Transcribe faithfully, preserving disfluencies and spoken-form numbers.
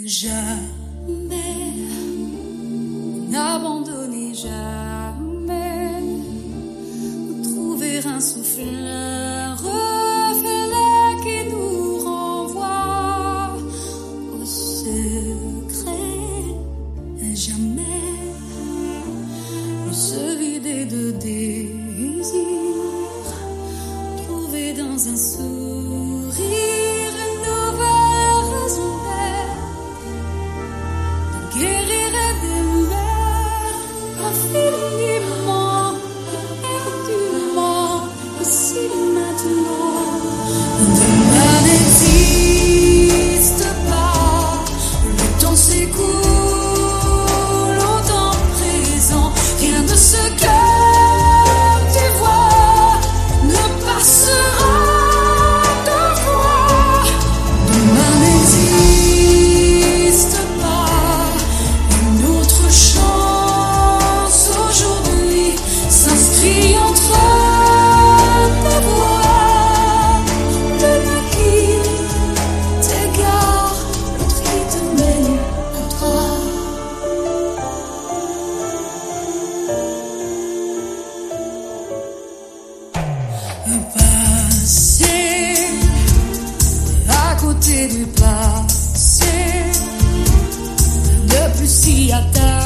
Jamais n'abandonner, jamais trouver un souffle, un reflet qui nous renvoie au secret. Jamais se vider de désir, trouver dans un sourire une nouvelle raison d'être, de guérir et d'aimer infiniment, éperdument, ici maintenant. Demain n'existe pas, le temps s'écoule au temps présent, rien de ce que tu vois ne passera de toi. Demain n'existe pas, une autre chance aujourd'hui s'inscrit entre tes voix. L'un qui t'égare, l'autre qui te mène à toi. Passer à côté du passé, ne plus s'y attacher.